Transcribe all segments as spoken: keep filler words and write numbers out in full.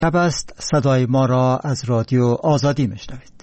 شب است، صدای ما را از رادیو آزادی میشنوید.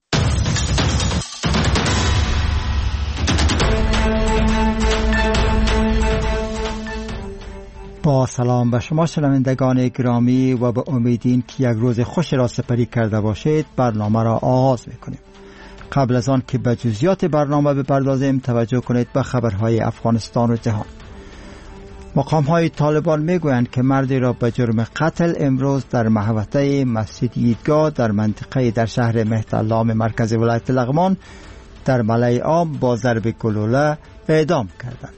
با سلام به شما شنوندگان گرامی و به امیدین که یک روز خوش را سپری کرده باشید، برنامه را آغاز میکنیم. قبل از آن که به جزئیات برنامه بپردازیم، توجه کنید به خبرهای افغانستان و جهان. مقام‌های طالبان میگویند که مردی را به جرم قتل امروز در محوطه مسجد عیدگاه در منطقه در شهر مهدالام مرکز ولایت لغمان در ملأ عام با ضرب گلوله اعدام کردند.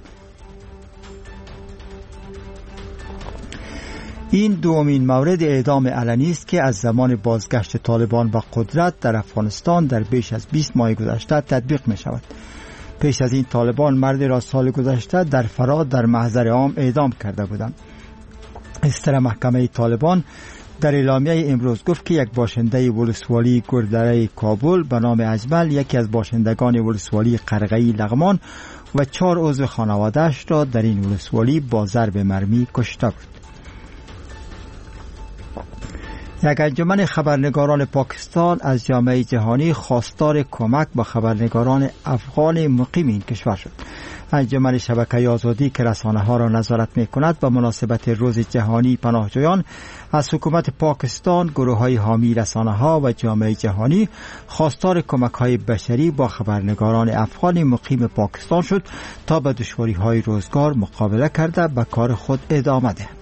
این دومین مورد اعدام علنی است که از زمان بازگشت طالبان به قدرت در افغانستان در بیش از بیست ماه گذشته تطبیق می شود. پیش از این طالبان مردی را سال گذشته در فراد در محضر عام اعدام کرده بودند. استر محکمه طالبان در اعلامیه امروز گفت که یک باشنده ولسوالی گردره کابل به نام اجمل، یکی از باشندگان ولسوالی قرغه‌ای لغمان و چهار عضو خانواده‌اش را در این ولسوالی با ضرب مرمی کشته بود. یک انجمن خبرنگاران پاکستان از جامعه جهانی خواستار کمک با خبرنگاران افغان مقیم این کشور شد. انجمن شبکه آزادی که رسانه ها را نظارت می کند به مناسبت روز جهانی پناهجویان از حکومت پاکستان، گروه های حامی رسانه ها و جامعه جهانی خواستار کمک های بشری با خبرنگاران افغان مقیم پاکستان شد تا به دشواری های روزگار مقابله کرده به کار خود ادامه دهند.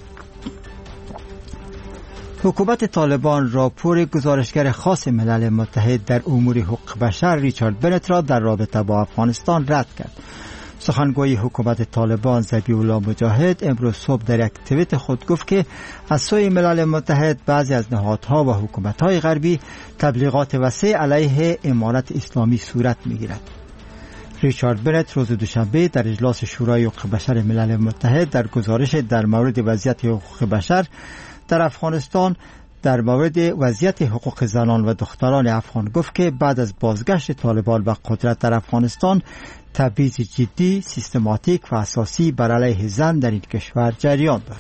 حکومت طالبان راپور گزارشگر خاص ملل متحد در امور حقوق بشر ریچارد بنت را در رابطه با افغانستان رد کرد. سخنگوی حکومت طالبان ذبیح الله مجاهد امروز صبح در یک توییت خود گفت که از سوی ملل متحد بعضی از نهادها و حکومت‌های غربی تبلیغات وسیع علیه امارت اسلامی صورت می‌گیرد. ریچارد بنت روز دوشنبه در اجلاس شورای حقوق بشر ملل متحد در گزارش در مورد وضعیت حقوق بشر در افغانستان در مورد وضعیت حقوق زنان و دختران افغان گفت که بعد از بازگشت طالبان به قدرت در افغانستان تبعیض جدی، سیستماتیک و اساسی بر علیه زن در این کشور جریان دارد.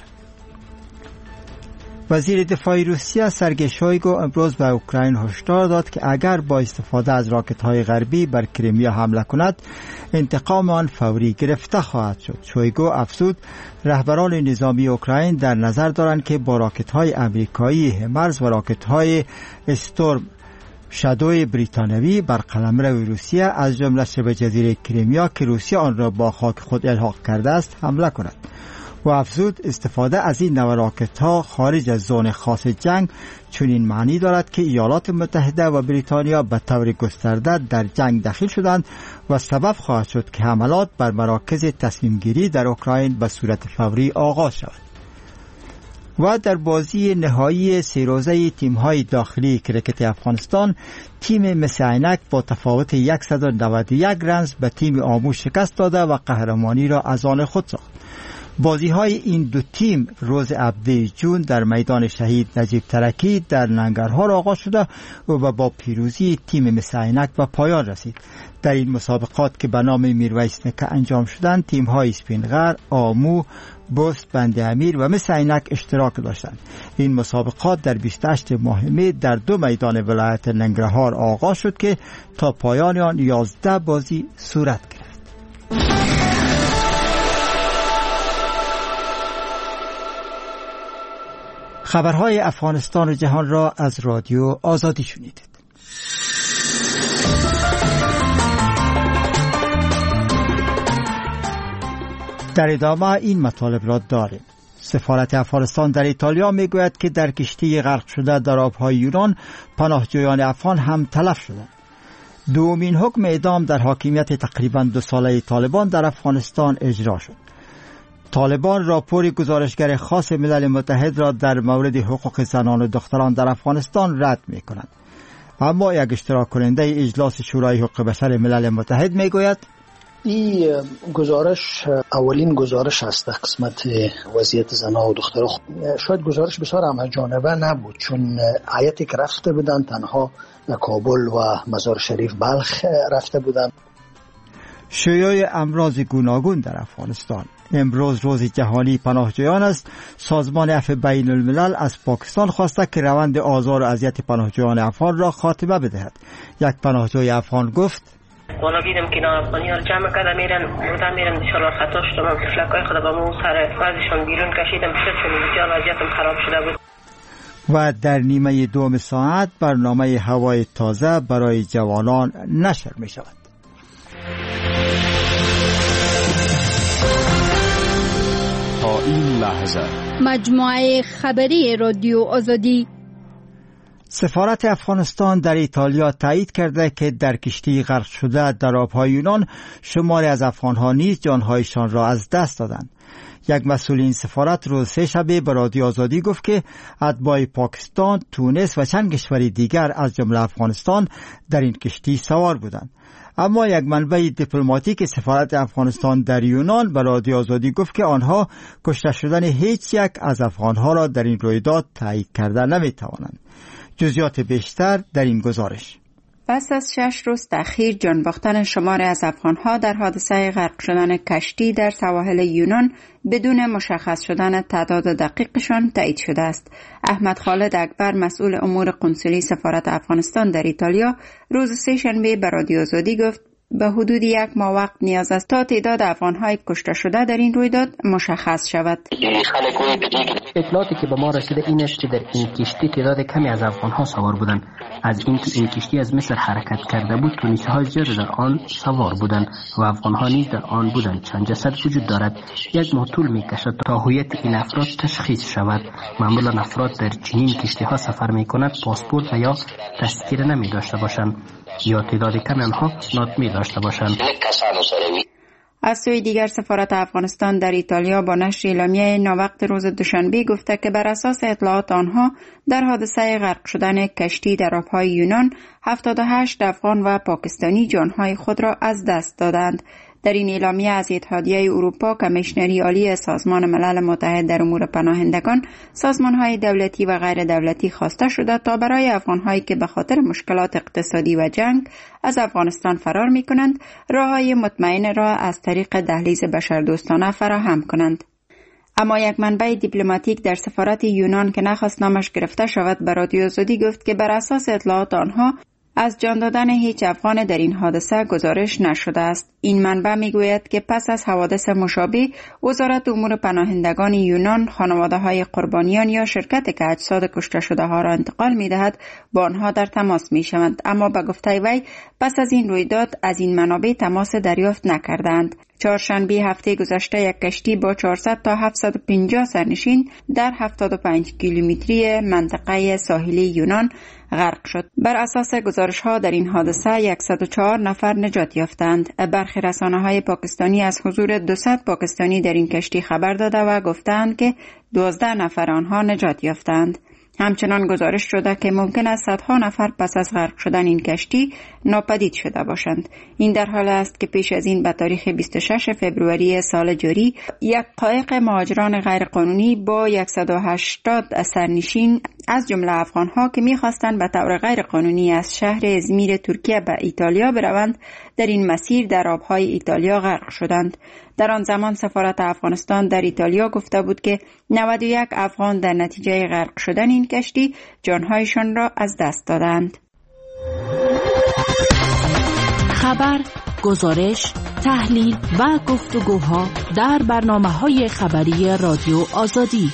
وزیر دفاع روسیه سرگئی شویگو امروز به اوکراین هشدار داد که اگر با استفاده از راکت‌های غربی بر کریمیا حمله کند، انتقام آن فوری گرفته خواهد شد. شویگو افزود رهبران نظامی اوکراین در نظر دارند که با راکت‌های آمریکایی همرز و راکت‌های استورم شادوی بریتانیایی بر قلمرو روسیه از جمله شبه جزیره کریمیا که روسیه آن را با خاک خود الحاق کرده است حمله کند. و افزود استفاده از این نوع راکت‌ها خارج از زون خاص جنگ چنین معنی دارد که ایالات متحده و بریتانیا به طور گسترده در جنگ دخیل شدند و سبب خواهد شد که حملات بر مراکز تصمیم گیری در اوکراین به صورت فوری آغاز شود. و در بازی نهایی سه روزه تیم‌های داخلی کرکت افغانستان، تیم مس عینک با تفاوت صد و نود و یک رنز به تیم آمو شکست داده و قهرمانی را از آن خود ساخت. بازی های این دو تیم روز هفدهم ژوئن در میدان شهید نجیب ترکی در ننگرهار آغاز شده و با پیروزی تیم مس عینک به پایان رسید. در این مسابقات که به نام میرویس نکه انجام شدند، تیم های اسپینغر، آمو، بست، بند امیر و مس عینک اشتراک داشتند. این مسابقات در بیست و هشتم ماه می در دو میدان ولایت ننگرهار آغاز شد که تا پایان آن یازده بازی صورت گرفت. خبرهای افغانستان و جهان را از رادیو آزادی شنیدید. در ادامه این مطالب را داریم. سفارت افغانستان در ایتالیا میگوید که در کشتی غرق شده در آبهای یونان پناهجویان افغان هم تلف شدند. دومین حکم اعدام در حاکمیت تقریباً دو ساله طالبان در افغانستان اجرا شد. طالبان راپور گزارشگر خاص ملل متحد را در مورد حقوق زنان و دختران در افغانستان رد می کند. اما یک اشتراک کننده اجلاس شورای حقوق بشر ملل متحد می گوید این گزارش اولین گزارش است در قسمت وضعیت زنان و دختران. شاید گزارش بسیار همه‌جانبه نبود، چون هیئتی که رفته بودن تنها کابل و مزار شریف بلخ رفته بودن. شیوع امراض گوناگون در افغانستان. امروز روز جهانی پناهجویان است. سازمان عفو بین الملل از پاکستان خواسته که روند آزار و اذیت پناهجویان افغان را خاتمه بدهد. یک پناهجوی افغان گفت: والا دیدم که اینا افغانی ها رو جمع کرده میرن بودن میرن انشالله خطا شدم فلکای خدا با مو سر وزشان بیرون کشیدم شد بسیار وضعیتم خراب شده بود. و در نیمه دوم ساعت برنامه هوای تازه برای جوانان نشر می شود. تا این لحظه مجموعه خبری رادیو آزادی. سفارت افغانستان در ایتالیا تایید کرده که در کشتی غرق شده در آبهای یونان شماری از افغانها نیز جانهایشان را از دست دادند. یک مسئول این سفارت روز سه شنبه به رادیو آزادی گفت که اتباع پاکستان، تونس و چند کشور دیگر از جمله افغانستان در این کشتی سوار بودند. اما یک منبع دیپلماتیک سفارت افغانستان در یونان به رادیو آزادی گفت که آنها کشته شدن هیچ یک از افغانها را در این رویداد تایید کرده نمی‌توانند. جزئیات بیشتر در این گزارش. پس از شش روز تأخیر جان باختن شماری از افغانها در حادثه غرق شدن کشتی در سواحل یونان بدون مشخص شدن تعداد دقیقشان تایید شده است. احمد خالد اکبر مسئول امور قنصلی سفارت افغانستان در ایتالیا روز سه شنبه به رادیو آزادی گفت به حدود یک ماه وقت نیاز است تا تعداد افغان‌های کشته شده در این رویداد مشخص شود. اطلاعاتی که به ما رسیده این است که در این کشتی تعداد کمی از افغان‌ها سوار بودند. از اینکه این کشتی از مصر حرکت کرده بود، تونسی‌های زیاد در آن سوار بودند و افغان‌ها نیز در آن بودند. چند جسد وجود دارد. یک ماه طول می‌کشد تا هویت این افراد تشخیص شود. معمولاً افراد در چنین کشتی‌ها سفر می‌کنند پاسپورت و یا تذکره نمی‌داشته باشند یا تعداد کمی آنها ناطمی داشته باشند. از سوی دیگر سفارت افغانستان در ایتالیا با نشر اعلامیه ناوقت روز دوشنبه گفته که بر اساس اطلاعات آنها در حادثه غرق شدن کشتی در آبهای یونان هفتاد و هشت افغان و پاکستانی جانهای خود را از دست دادند. در این اعلامیه از اتحادیه اروپا، کمیشنری عالی سازمان ملل متحد در امور پناهندگان، سازمان‌های دولتی و غیر دولتی خواسته شده تا برای افغان‌هایی که به خاطر مشکلات اقتصادی و جنگ از افغانستان فرار می‌کنند، راه‌های مطمئن را از طریق دهلیز بشردوستانه فراهم کنند. اما یک منبع دیپلماتیک در سفارت یونان که نخواست نامش گرفته شود به رادیو آزادی گفت که بر اساس اطلاعات آنها از جان دادن هیچ افغان در این حادثه گزارش نشده است. این منبع میگوید که پس از حوادث مشابه وزارت امور پناهندگان یونان خانواده‌های قربانیان یا شرکت که اجساد کشته شده ها را انتقال می‌دهد با آنها در تماس می‌شوند، اما به گفته وی پس از این رویداد از این منابع تماس دریافت نکردند. چهارشنبه هفته گذشته یک کشتی با چهارصد تا هفتصد و پنجاه سرنشین در هفتاد و پنج کیلومتری منطقه ساحلی یونان غرق شد. بر اساس گزارش‌ها در این حادثه صد و چهار نفر نجات یافتند. برخی رسانه‌های پاکستانی از حضور دویست پاکستانی در این کشتی خبر داده و گفتند که دوازده نفر آنها نجات یافتند. همچنان گزارش شده که ممکن است صدها نفر پس از غرق شدن این کشتی ناپدید شده باشند. این در حال است که پیش از این به تاریخ بیست و شش فوریه سال جاری یک قایق مهاجران غیرقانونی با صد و هشتاد سرنشین از جمله افغان‌ها که می‌خواستند به طور غیرقانونی از شهر ازمیر ترکیه به ایتالیا بروند در این مسیر در آب‌های ایتالیا غرق شدند. در آن زمان سفارت افغانستان در ایتالیا گفته بود که نود و یک افغان در نتیجه غرق شدن این کشتی جانهایشان را از دست دادند. خبر، گزارش، تحلیل و گفتگوها در برنامه‌های خبری رادیو آزادی.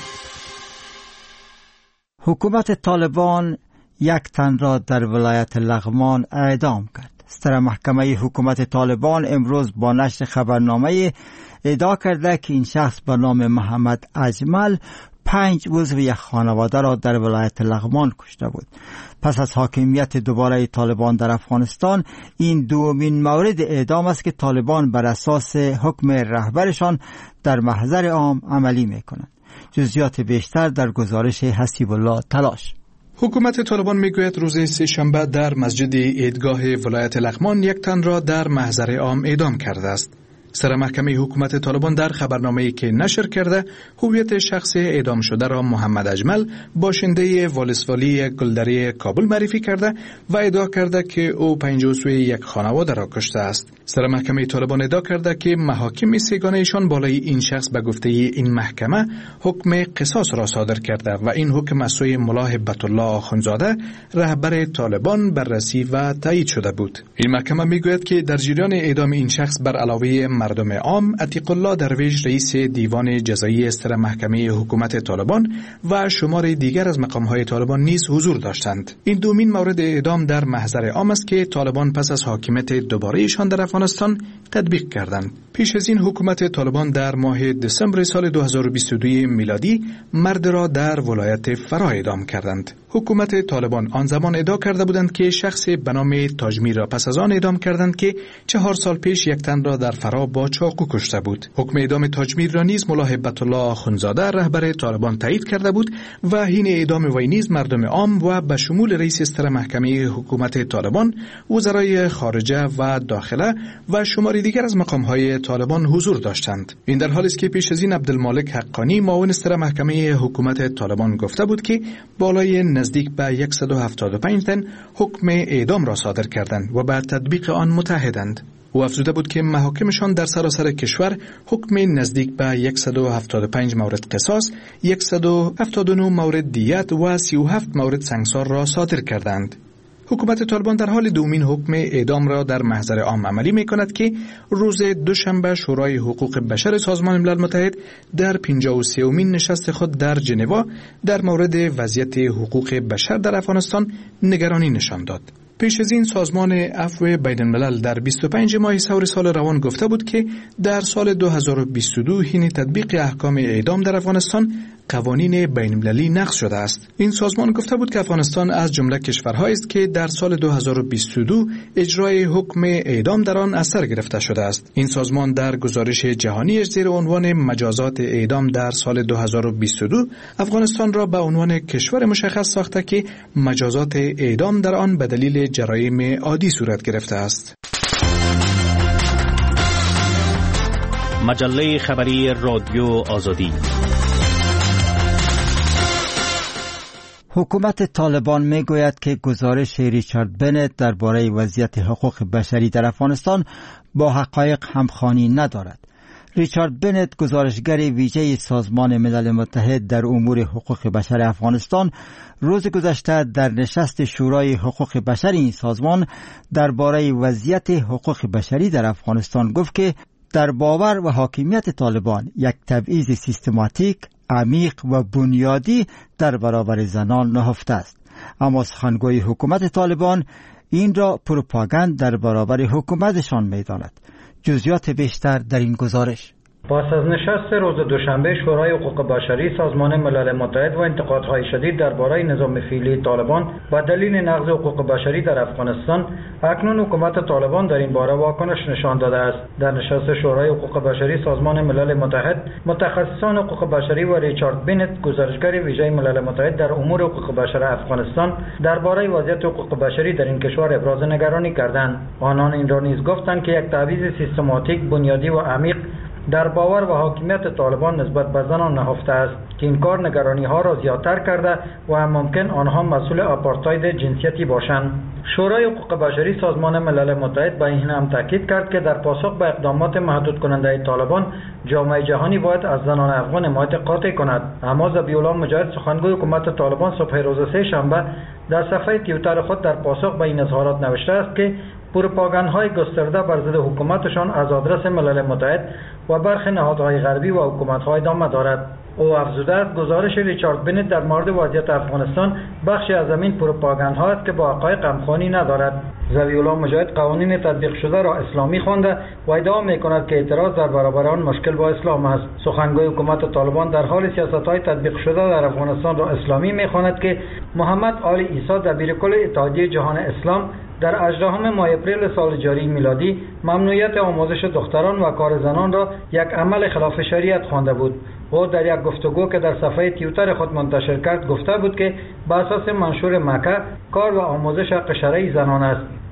حکومت طالبان یک تن را در ولایت لغمان اعدام کرد. ستر محکمه حکومت طالبان امروز با نشر خبرنامه ادعا کرده که این شخص به نام محمد اجمل پنج عضو یک خانواده را در ولایت لغمان کشته بود. پس از حاکمیت دوباره طالبان در افغانستان این دومین مورد اعدام است که طالبان بر اساس حکم رهبرشان در محضر عام عملی می‌کنند. جزئیات بیشتر در گزارش حسیب الله تلاش. حکومت طالبان میگوید روز سه شنبه در مسجد عیدگاه ولایت لغمان یک تن را در محضر عام اعدام کرده است. سرمحکمه حکومت طالبان در خبرنامه‌ای که نشر کرده هویت شخص اعدام شده را محمد اجمل باشنده ولسوالی گلدره کابل معرفی کرده و ادعا کرده که او پنج عضو یک خانواده را کشته است. سرمحکمه طالبان ادعا کرده که محاکم سگانه ایشان بالای این شخص به گفته این محکمه حکم قصاص را صادر کرده و این حکم از سوی ملا هبت الله آخوندزاده رهبر طالبان بررسی و تایید شده بود. این محکمه میگوید که در جریان اعدام این شخص بر علاوه مردم عام، عتیق الله درویش رئیس دیوان جزایی سرمحکمه حکومت طالبان و شمار دیگر از مقام‌های طالبان نیز حضور داشتند. این دومین مورد اعدام در محضر عام است که طالبان پس از حاکمیت دوباره ایشان در افغانستان تطبیق کردند. پیش از این حکومت طالبان در ماه دسامبر سال دو هزار و بیست و دو میلادی مرد را در ولایت فرا اعدام کردند. حکومت طالبان آن زمان ادعا کرده بودند که شخص به نام تاجمی را پس از آن اعدام کردند که چهار سال پیش یک تن را در فرا با چاقو کشته بود. حکم اعدام تاجمیر را نیز ملا هبت الله آخوندزاده رهبر طالبان تایید کرده بود و حین اعدام وی نیز مردم عام و به شمول رئیس سرمحکمه حکومت طالبان، وزرای خارجه و داخله و شماری دیگر از مقام‌های طالبان حضور داشتند. این در حالی است که پیش از این عبدالمالک حقانی معاون سرمحکمه حکومت طالبان گفته بود که بالای نزدیک به صد و هفتاد و پنج تن حکم اعدام را صادر کردند و به تطبیق آن متحدند. او افزوده بود که محاکمشان در سراسر کشور حکم نزدیک به صد و هفتاد و پنج مورد قصاص، صد و هفتاد و نه مورد دیت و سی و هفت مورد سنگسار را صادر کردند. حکومت طالبان در حال دومین حکم اعدام را در محضر عام عملی می کند که روز دوشنبه شورای حقوق بشر سازمان ملل متحد در پنجاه و سومین نشست خود در ژنو در مورد وضعیت حقوق بشر در افغانستان نگرانی نشان داد. پیش از این سازمان عفو بین الملل در بیست و پنج ماه ثور سال روان گفته بود که در سال دو هزار و بیست و دو حین تطبیق احکام اعدام در افغانستان قوانین بین المللی نقض شده است. این سازمان گفته بود که افغانستان از جمله کشورهایی است که در سال دو هزار و بیست و دو اجرای حکم اعدام در آن اثر گرفته شده است. این سازمان در گزارش جهانی زیر عنوان مجازات اعدام در سال دو هزار و بیست و دو افغانستان را به عنوان کشور مشخص ساخته که مجازات اعدام در آن به دلیل جرایم عادی صورت گرفته است. مجله خبری رادیو آزادی. حکومت طالبان می گوید که گزارش ریچارد بنت درباره وضعیت حقوق بشری در افغانستان با حقایق همخوانی ندارد. ریچارد بنت، گزارشگر ویژه سازمان ملل متحد در امور حقوق بشر افغانستان، روز گذشته در نشست شورای حقوق بشر این سازمان درباره وضعیت حقوق بشری در افغانستان گفت که در باور و حاکمیت طالبان یک تبعیض سیستماتیک، عمیق و بنیادی در برابر زنان نهفته است. اما سخنگوی حکومت طالبان این را پروپاگاند در برابر حکومتشان می‌داند. جزئیات بیشتر در این گزارش. پس از نشست روز دوشنبه شورای حقوق بشری سازمان ملل متحد و انتقادهای شدید درباره نظام فعلی طالبان با دلیل نقض حقوق بشری در افغانستان، اکنون حکومت طالبان در این باره واکنش نشان داده است. در نشست شورای حقوق بشری سازمان ملل متحد، متخصصان حقوق بشری و ریچارد بنت، گزارشگر ویژه ملل متحد در امور حقوق بشر افغانستان، درباره وضعیت حقوق بشری در این کشور ابراز نگرانی کردند. آنان این را نیز گفتند که یک تبعیض سیستماتیک، بنیادی و عمیق در باور و حاکمیت طالبان نسبت به زنان نهفته است که این کار نگرانی ها را زیادتر کرده و هم ممکن آنها مسئول آپارتاید جنسیتی باشند. شورای حقوق بشری سازمان ملل متحد به این هم تاکید کرد که در پاسخ به اقدامات محدود کننده طالبان، جامعه جهانی باید از زنان افغان حمایت قاطع کند. اما ذبیح الله مجاهد، سخنگوی حکومت طالبان، صبح روز سه شنبه در صفحه توییتر خود در پاسخ به این اظهارات نوشته است که پروپاگاندهای گسترده بر ضد حکومتشان از آدرس ملل متحد و برخی نهادهای غربی و حکومت‌های ادامه دارد. او افزوده است گزارش ریچارد بنت در مورد وضعیت افغانستان بخشی از همین پروپاگاندها است که با حقایق همخوانی ندارد. ذبیح الله مجاهد قوانین تطبیق شده را اسلامی خوانده و ادعا می‌کند که اعتراض در برابر آن مشکل با اسلام است. سخنگوی حکومت طالبان در حال سیاست‌های تطبیق شده در افغانستان را اسلامی می‌خواند که محمد آل عیسی، دبیرکل اتحادیه جهان اسلام، در هجدهم ماه اپریل سال جاری میلادی ممنوعیت آموزش دختران و کار زنان را یک عمل خلاف شریعت خوانده بود. او در یک گفتگو که در صفحه توییتر خود منتشر کرد گفته بود که بر اساس منشور مکه کار و آموزش حق شرعی زنان است.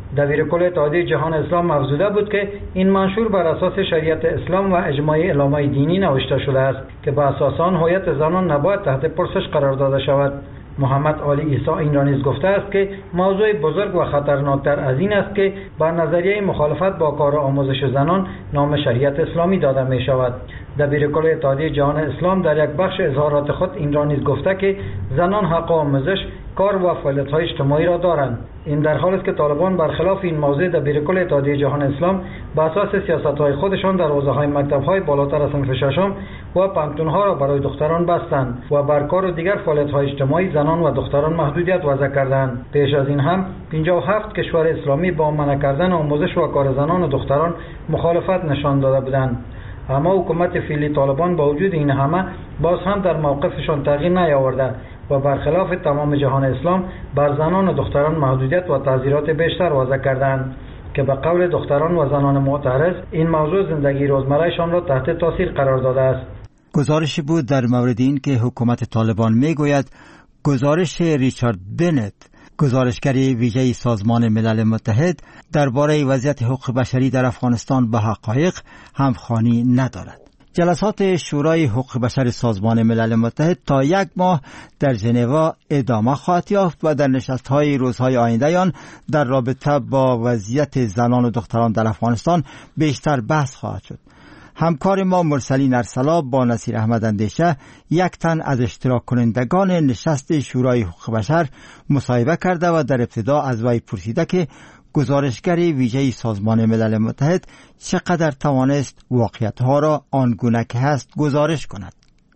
دبیرکل اتحادیه جهان اسلام افزوده بود که این منشور بر اساس شریعت اسلام و اجماع علمای دینی نوشته شده است که به اساس آن هویت زنان نباید تحت پرسش قرار داده شود. محمد علی عیسی این را نیز گفته است که موضوع بزرگ و خطرناکتر از این است که با نظریه مخالفت با کار آموزش زنان نام شریعت اسلامی داده می شود. دبیرکل اتحادیه جهان اسلام در یک بخش اظهارات خود این را نیز گفته که زنان حق آموزش، کار و فعالیت‌های اجتماعی را دارند. این در حالی است که طالبان برخلاف این موضوع دبیرکل اتحادیه جهان اسلام به اساس سیاست‌های خودشان در حوزه‌های مکتب‌های بالاتر از صنف ششم و پانتون‌ها را برای دختران بستند و بر کار و دیگر فعالیت‌های اجتماعی زنان و دختران محدودیت وضع کردند. پیش از این هم پنجاه و هفت کشور اسلامی با منع کردن آموزش و کار زنان و دختران مخالفت نشان داده بودند. اما حکومت فعلی طالبان با وجود این همه باز هم در موقفشان تغییر نیاورده و برخلاف تمام جهان اسلام بر زنان و دختران محدودیت و تعزیرات بیشتر وضع کردند که به قول دختران و زنان معترض این موضوع زندگی روزمرهشان را تحت تاثیر قرار داده است. گزارشی بود در مورد این که حکومت طالبان میگوید گزارش ریچارد بنت، گزارشگر ویژه سازمان ملل متحد درباره وضعیت حقوق بشری در افغانستان به حقایق همخوانی ندارد. جلسات شورای حقوق بشر سازمان ملل متحد تا یک ماه در ژنو ادامه خواهد یافت و در نشست‌های روزهای آینده آن در رابطه با وضعیت زنان و دختران در افغانستان بیشتر بحث خواهد شد. همکار ما مرسلین ارسلا با نصیر احمد اندیشه یک تن از اشتراک کنندگان نشست شورای حقوق بشر مصاحبه کرده و در ابتدا از وی پرسیده که گزارشگر ویژه سازمان ملل متحد چقدر توانست واقعیت‌ها را آنگونه که هست گزارش کند.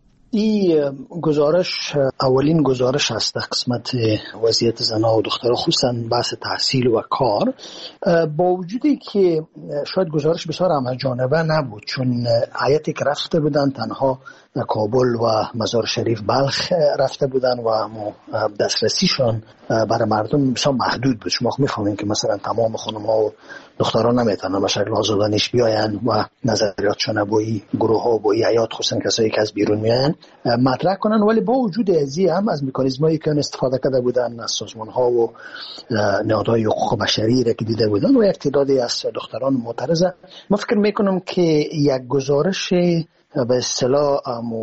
این گزارش اولین گزارش است در قسمت وضعیت زنان و دختران، خصوصا بحث تحصیل و کار، با وجودی که شاید گزارش بسیار همه‌جانبه نبود، چون هیئتی که رفته بودن تنها در کابل و مزار شریف بلخ رفته بودن و دسترسیشان برای مردم بسیار محدود بود. شما می‌فهمید که مثلا تمام خانم‌ها و دختران نمیتونن به شکل آزادانش بیاین و نظریاتشون با این گروه‌ها با این حیات، خصوصا کسایی که از بیرون میان مطرح کنن، ولی با وجود ازی هم از مکانیزمایی که استفاده کرده بودن از سازمان‌ها و نهادهای حقوق بشری را که دیده بودن و یک تعدادی از دختران معترضه، ما فکر میکنم که یک گزارش به اصطلاح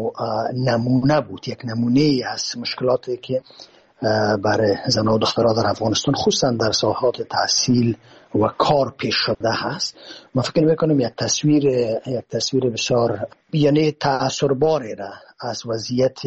نمونه بود، یک نمونه از مشکلاتی که برای زنان و دختران در افغانستان خصوصا در ساحات تحصیل و کار پیش شده هست. من فکر میکنم یک تصویر یک تصویر بسیار یعنی تأثیرباری را از وضعیت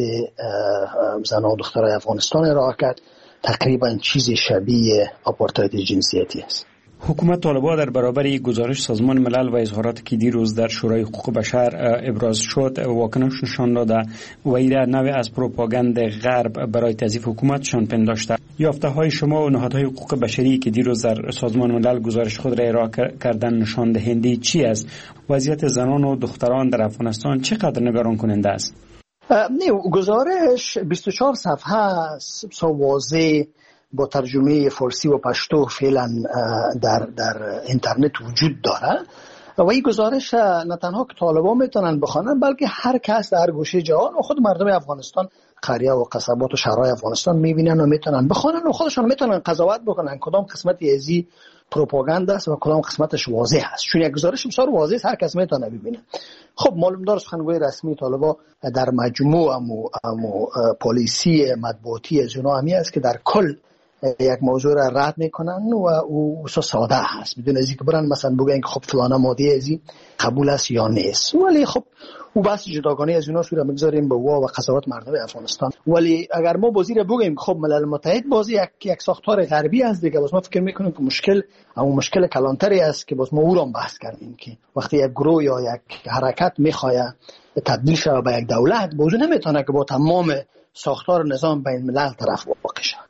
زنان و دختران افغانستان ارائه کرد. تقریبا چیزی شبیه آپارتاید جنسیتی است. حکومت طالبان در برابر گزارش سازمان ملل و اظهاراتی که دیروز در شورای حقوق بشر ابراز شد واکنش نشان داده و ایره نوع از پروپاگاند غرب برای تضعیف حکومتشان پنداشته. یافته های شما و نهادهای حقوق بشری که دیروز در سازمان ملل گزارش خود را ارائه کردن نشان دهنده چی است؟ وضعیت زنان و دختران در افغانستان چقدر نگران کننده است؟ نه، گزارش بیست و چهار صفحه است، واضح با ترجمه فارسی و پشتو فعلا در در اینترنت وجود داره و این گزارش نه تنها که طالبان میتونن بخوانن بلکه هر کس در گوشه جهان و خود مردم افغانستان، قریه و قصبات و شهرهای افغانستان میبینن و میتونن بخوانن و خودشان میتونن قضاوت بکنن کدام قسمت ازی پروپاگاندا است و کدام قسمتش واضح است، چون یک گزارش بسیار واضح است، هر کس میتونه ببینه. خب معلوم دار سخنگوی رسمی طالبان در مجموع امو امو پالیسی مطبوعاتی از اونها همی است که در کل یک موضوع را رد میکنن و او ساده هست، بدون از اینکه برن مثلا بگن که خب فلانه ماده ازی قبول است یا نیست. ولی خب او بحث جداگانه از اینا شو میگذاریم به وا و قضاوت مردم افغانستان. ولی اگر ما بازی را بگیم خب ملل متحد بازی یک یک ساختار غربی است دیگه، باز ما فکر میکنیم که مشکل اما مشکل کلانتری است که باز ما او را بحث کردیم که وقتی یک گروه یا یک حرکت میخواد تبدیل شه به یک دولت، موضوع نمیتونه که با تمام ساختار نظام بین الملل طرف واقع شه.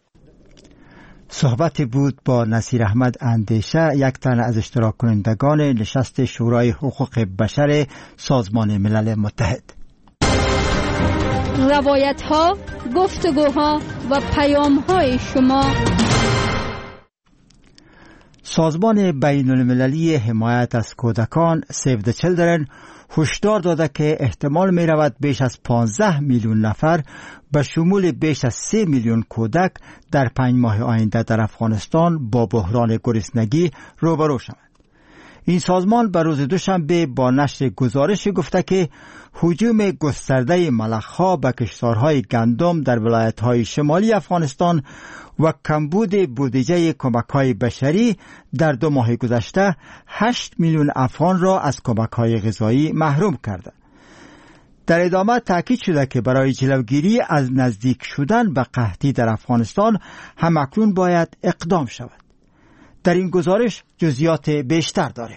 صحبت بود با نصیر احمد اندیشه، یک تن از اشتراک کنندگان نشست شورای حقوق بشر سازمان ملل متحد. روایت ها، گفتگوها و پیام های شما. سازمان بین المللی حمایت از کودکان سیو د چیلدرن هشدار داده که احتمال می رود بیش از پانزده میلیون نفر به شمول بیش از سه میلیون کودک در پنج ماه آینده در افغانستان با بحران گرسنگی روبرو شوند. این سازمان به روز دوشنبه با نشر گزارش گفته که هجوم گسترده ملخ‌ها به کشتارهای گندم در ولایت‌های شمالی افغانستان و کمبود بودجه کمک‌های بشری در دو ماه گذشته هشت میلیون افغان را از کمک‌های غذایی محروم کرده. در ادامه تاکید شده که برای جلوگیری از نزدیک شدن به قحطی در افغانستان همکنون باید اقدام شود. در این گزارش جزئیات بیشتر داریم.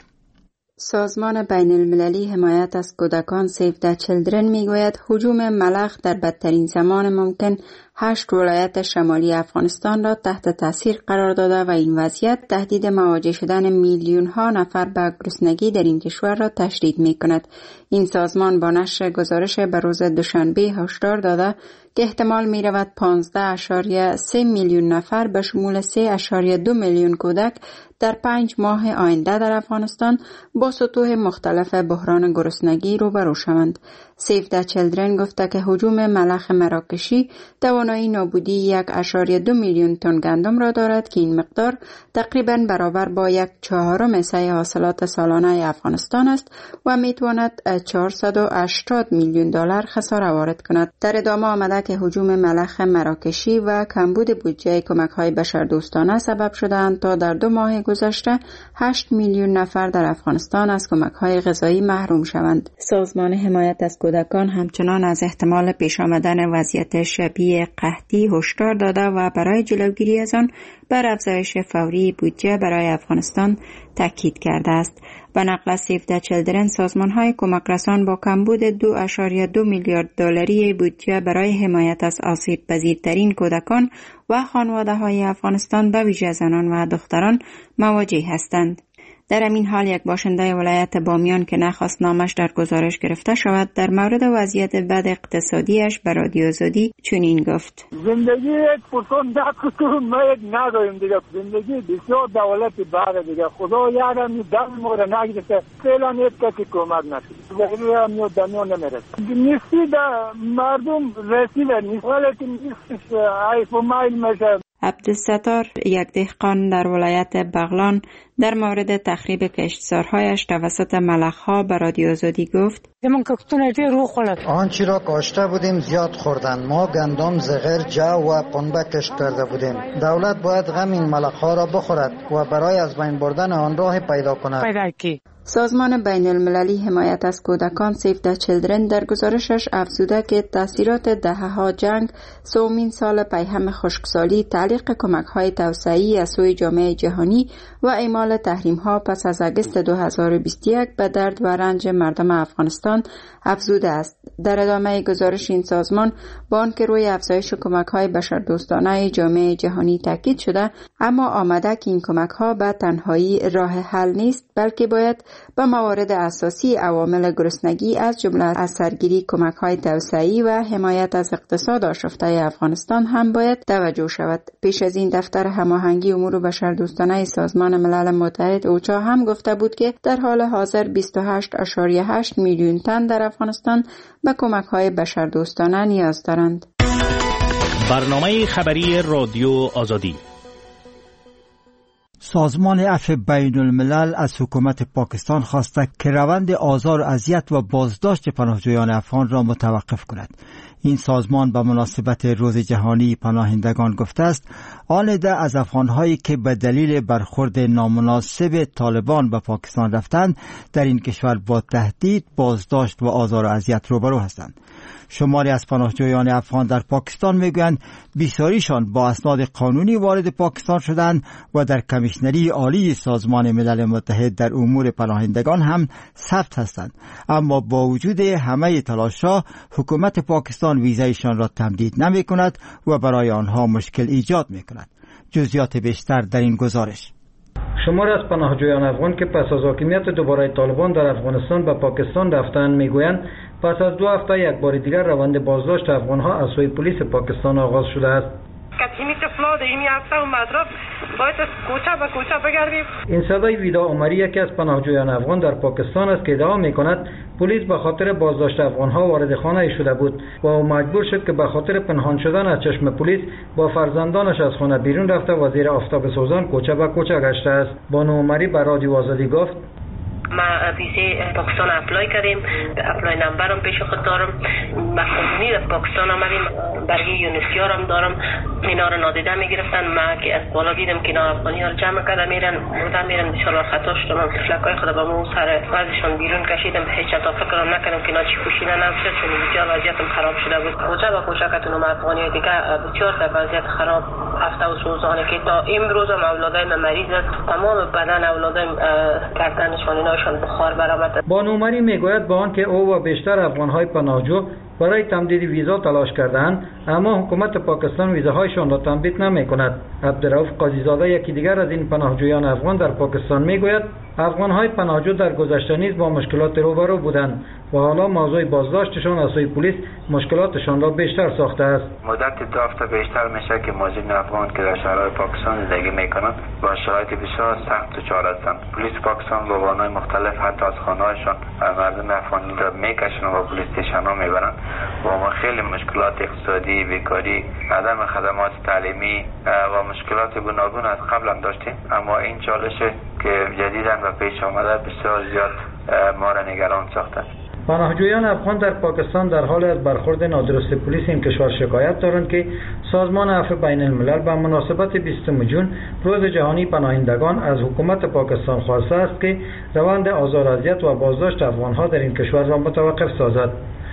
سازمان بین المللی حمایت از کودکان سیو د چیلدرن میگوید هجوم ملخ در بدترین زمان ممکن هشت ولایت شمالی افغانستان را تحت تاثیر قرار داده و این وضعیت تهدید مواجه شدن میلیون ها نفر به گرسنگی در این کشور را تشدید می کند. این سازمان با نشر گزارش به روز دوشنبه هشدار داده که احتمال می رود پانزده اشاریه سه میلیون نفر به شمول سه اشاریه دو میلیون کودک در پنج ماه آینده در افغانستان با سطوح مختلف بحران گرسنگی روبرو شوند. سیو د چیلدرن گفته که هجوم ملخ مراکشی توانایی نابودی یک اشاریه دو میلیون تن گندم را دارد که این مقدار تقریبا برابر با یک چهارم حصه حاصلات سالانه افغانستان است و می تواند چهارصد و هشتاد میلیون دلار خساره وارد کند. در ادامه آمده که هجوم ملخ مراکشی و کمبود بودجه کمک‌های بشردوستانه سبب شدند تا در دو ماه گذشته هشت میلیون نفر در افغانستان از کمک‌های غذایی محروم شوند. سازمان حمایت از کودکان همچنان از احتمال پیش آمدن وضعیت شبیه قحطی هشدار داده و برای جلوگیری از آن بر افزایش فوری بودجه برای افغانستان تاکید کرده است. به نقل سیو د چیلدرن سازمان‌های کمک رسان با کمبود دو اشاریه دو میلیارد دلاری بودجه برای حمایت از آسیب پذیرترین کودکان و خانواده‌های افغانستان به ویژه زنان و دختران مواجه هستند. در این حال یک باشنده ولایت بامیان که نخواست نامش در گزارش گرفته شود در مورد وضعیت بد اقتصادیش به رادیو آزادی چنین گفت: زندگی یک پرسان ده کتون ما یک نداریم دیگه. زندگی بسیار دولت باره دیگه. خدا یادم دم ما را نگرفته. فعلا یک کسی کمک نشد. زهری هم یا دنیا نمیرسه. نیستی در مردم رسیده نیست. ولی نیستش ایف و مایل میشه. عبدالستار یک دهقان در ولایت بغلان در مورد تخریب کشتزارهایش توسط ملخ‌ها به رادیو آزادی گفت: آنچه را کاشته بودیم زیاد خوردن. ما گندم، زغر، جو و پنبه کشت کرده بودیم. دولت باید غم این ملخ‌ها را بخورد و برای از بین بردن آن راه پیدا کند. سازمان بین المللی حمایت از کودکان سیو د چیلدرن در گزارشش افزوده که تاثیرات دهه‌ها جنگ، سومین سال پیهم خشکسالی، تعلیق کمک‌های توسعه‌ای از سوی جامعه جهانی و اعمال تحریم‌ها پس از آگوست دو هزار و بیست و یک به درد و رنج مردم افغانستان افزوده است. در ادامه گزارش این سازمان با آنکه روی افزایش کمک‌های بشردوستانه جامعه جهانی تاکید شده، اما آمده که این کمک‌ها به تنهایی راه حل نیست، بلکه باید به موارد اساسی عوامل گرسنگی از جمله از سرگیری کمک‌های توسعه‌ای و حمایت از اقتصاد آشفته افغانستان هم باید توجه شود. پیش از این دفتر هماهنگی امور بشردوستانه سازمان ملل متحد اوچا هم گفته بود که در حال حاضر بیست و هشت اشاریه هشت میلیون تن در افغانستان به کمک‌های بشردوستانه نیاز دارند. برنامه خبری رادیو آزادی. سازمان عفو بین الملل از حکومت پاکستان خواسته که روند آزار و اذیت و بازداشت پناهجویان افغان را متوقف کند. این سازمان به مناسبت روز جهانی پناهندگان گفته است آن عده از افغان‌هایی که به دلیل برخورد نامناسب طالبان به پاکستان رفتند در این کشور با تهدید، بازداشت و آزار و اذیت روبرو هستند. شماری از پناهجویان افغان در پاکستان میگویند بسیاریشان با اسناد قانونی وارد پاکستان شدند و در کمیشنری عالی سازمان ملل متحد در امور پناهندگان هم ثبت هستند، اما با وجود همه تلاش‌ها حکومت پاکستان ویزایشان را تمدید نمی کند و برای آنها مشکل ایجاد می کند. جزئیات بیشتر در این گزارش. شمار از پناهجویان افغان که پس از حاکمیت دوباره طالبان در افغانستان به پاکستان رفتند میگویند پس از دو هفته یک بار دیگر روند بازداشت افغانها از سوی پلیس پاکستان آغاز شده است. کچیمی طفلا دیمی هفته و مطرف باید کوچه به کوچه بگردیم. این صدای ویدا عمری یکی از پناهجویان افغان در پاکستان است که ادعا می‌کند پلیس به خاطر بازداشت افغان‌ها وارد خانه شده بود و او مجبور شد که به خاطر پنهان شدن از چشم پلیس با فرزندانش از خانه بیرون رفته و زیر آفتاب سوزان کوچه به کوچه گشته است. بانو عمری به رادیو آزادی گفت: ما ویزه پاکستان اپلای کردیم، اپلای نمبرم پیش خود دارم، مخصوصی در پاکستان آمدیم، برگه یونسیار هم دارم، اینا رو نادیده میگرفتن. ما که از بالا دیدم که اینا افغانی ها رو جمع کرده میرن مرده میرن، انشالله خطا شدم، فلکای خود با مو سر وزشان بیرون کشیدم. هیچ تا فکرم نکردم که اینا چی پوشیدن نبشه، چون بسیار وضعیتم خراب شده بود. کوچه با کوچه که تونم افغانی ها دیگه بسیار در وضعیت خراب هفته و سوزانه که تا امروز هم اولادای مریض است، تمام بدن اولادای گردنشان ایناشان بخار برآمد. بانو عمری میگوید با آنکه او و بیشتر افغان‌های پناهجو برای تمدید ویزا تلاش کردند، اما حکومت پاکستان ویزاهایشان را تمدید نمی‌کند. عبدالرؤف قاضی‌زاده یکی دیگر از این پناهجویان افغان در پاکستان میگوید افغان‌های پناهجو در گذشته نیز با مشکلات روبرو بودند و حالا موضوع بازداشتشان از سوی پلیس مشکلاتشان را بیشتر ساخته است. مدت دو هفته بیشتر میشه که مهاجرین افغان که در شهرهای پاکستان زندگی میکنند با شرایط بسیار سخت دچار هستند. پلیس پاکستان با بانای مختلف حتی از خانه‌هایشان مردم افغانی را میکشند و پلیس استیشن‌ها میبرند و ما خیلی مشکلات اقتصادی، بیکاری، عدم خدمات تعلیمی و مشکلات گوناگون از قبل هم داشتیم، اما این چالش که جدیداً به پیش آمده بسیار زیاد ما را نگران ساخته. پناهجویان افغان در پاکستان در حال از برخورد نادرست پلیس این کشور شکایت دارند که سازمان عفو بین الملل به مناسبت بیستم جون روز جهانی پناهندگان از حکومت پاکستان خواسته است که روند آزار اذیت و بازداشت افغانها در این کشور را متوقف سازد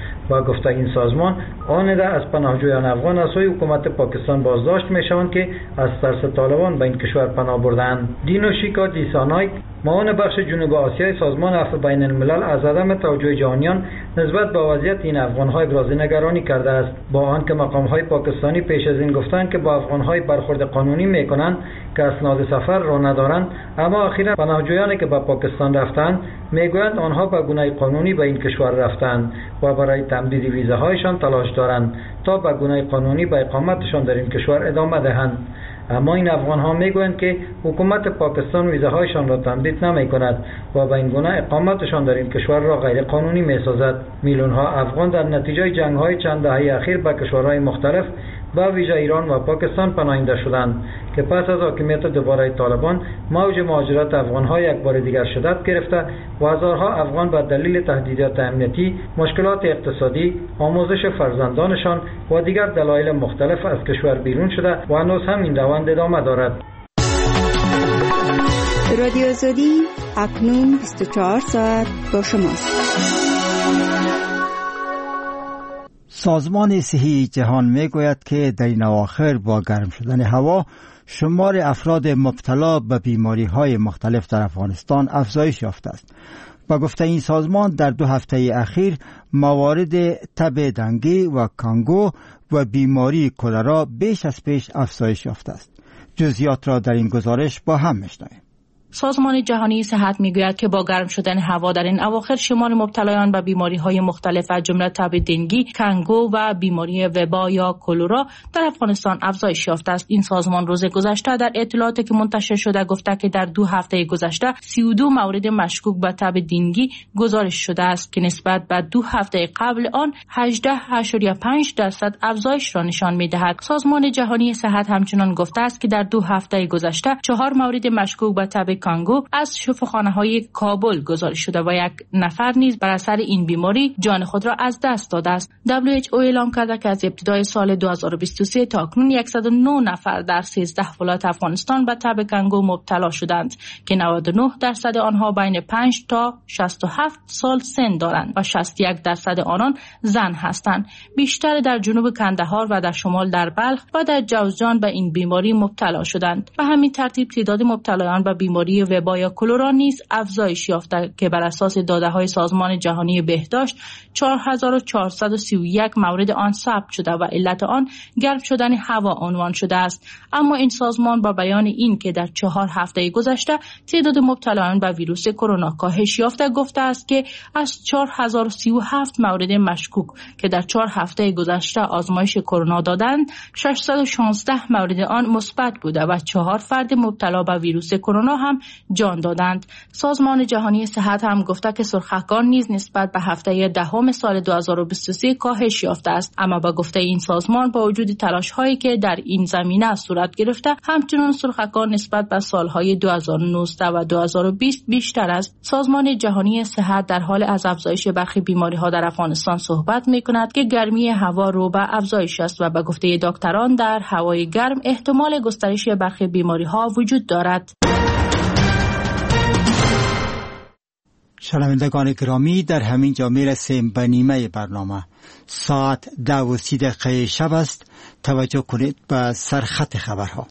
و گفته این سازمان آنده از پناهجویان افغان از سوی حکومت پاکستان بازداشت میشوند که از ترس طالبان به این کشور پناه بردند. دینوشیکا دیسانایک معاون بخش جنوب آسیای سازمان عفو بین الملل از عدم توجه جهانیان نسبت به وضعیت این افغان‌ها ابراز نگرانی کرده است، با آنکه مقام‌های پاکستانی پیش از این گفتند که با افغان‌های برخورد قانونی می‌کنند که اسناد سفر را ندارند، اما اخیراً پناهجویانی که به پاکستان رفتند میگویند آنها به گونه قانونی به این کشور رفتند و برای تمدید ویزاهایشان تلاش دارند تا به گونه قانونی به اقامتشان در این کشور ادامه دهند. اما این افغان‌ها میگویند که حکومت پاکستان ویزاهایشان را تمدید نمی‌کند و به این گونه اقامتشان در این کشور را غیر قانونی می‌سازد. میلیون‌ها افغان در نتیجه جنگ‌های چند دهه اخیر به کشورهای مختلف با ویژه ایران و پاکستان پناهنده شدند که پس از حاکمیت دوباره طالبان موج مهاجرت افغان‌ها یک بار دیگر شدت گرفته و هزارها افغان به دلیل تهدیدات امنیتی، مشکلات اقتصادی، آموزش فرزندانشان و دیگر دلایل مختلف از کشور بیرون شده و هنوز هم این روند ادامه دارد. رادیو آزادی اکنون بیست و چهار ساعت با شماست. سازمان صحی جهان میگوید که در این اواخر با گرم شدن هوا شمار افراد مبتلا به بیماری های مختلف در افغانستان افزایش یافته است. با گفته این سازمان در دو هفته اخیر موارد تب دنگی و کانگو و بیماری کلرا بیش از پیش افزایش یافته است. جزئیات را در این گزارش با هم میشنویم. سازمان جهانی صحت میگوید که با گرم شدن هوا در این اواخر شمار مبتلایان به بیماری‌های مختلف از جمله تب دنگی، کانگو و بیماری وبا یا کلرا در افغانستان افزایش یافته است. این سازمان روز گذشته در اطلاعاتی که منتشر شده گفته که در دو هفته گذشته سی و دو مورد مشکوک به تب دنگی گزارش شده است که نسبت به دو هفته قبل آن هجده اشاریه پنج درصد افزایش را نشان می‌دهد. سازمان جهانی صحت همچنان گفته است که در دو هفته گذشته چهار مورد مشکوک به تب کانگو از شفاخانه‌های کابل گزارش شده و یک نفر نیز بر اثر این بیماری جان خود را از دست داده است. دبلیو اچ او اعلام کرده که از ابتدای سال دو هزار و بیست و سه تا اکنون صد و نه نفر در سیزده ولایت افغانستان به تب کانگو مبتلا شدند که نود و نه درصد آنها بین پنج تا شصت و هفت سال سن دارند و شصت و یک درصد آنان زن هستند. بیشتر در جنوب کندهار و در شمال در بلخ و در جوزجان به این بیماری مبتلا شدند. به همین ترتیب تعداد مبتلایان به بیماری بیماری وبا یا کلرا نیز افزایش یافته که بر اساس داده‌های سازمان جهانی بهداشت چهار هزار و چهارصد و سی و یک مورد آن ثبت شده و علت آن گرم شدن هوا عنوان شده است. اما این سازمان با بیان این که در چهار هفته گذشته تعداد مبتلایان به ویروس کرونا کاهش یافته گفته است که از چهار هزار و سی و هفت مورد مشکوک که در چهار هفته گذشته آزمایش کرونا دادند، ششصد و شانزده مورد آن مثبت بوده و چهار فرد مبتلا به ویروس کرونا هم جان دادند. سازمان جهانی صحت هم گفته که سرخکان نیز نسبت به هفته دهم سال دو هزار و بیست و سه کاهش یافته است، اما با گفته این سازمان با وجود تلاش هایی که در این زمینه صورت گرفته، همچنان سرخکان نسبت به سالهای دو هزار و نوزده و دو هزار و بیست بیشتر است. سازمان جهانی صحت در حال از افزایش برخی بیماری ها در افغانستان صحبت می کند که گرمی هوا رو به افزایش است و به گفته دکتران در هوای گرم احتمال گسترش برخی بیماری ها وجود دارد. شنوندگان گرامی، در همین جا میرسیم به نیمه برنامه. ساعت ده و سی دقیقه شب است. توجه کنید به سرخط خبرها.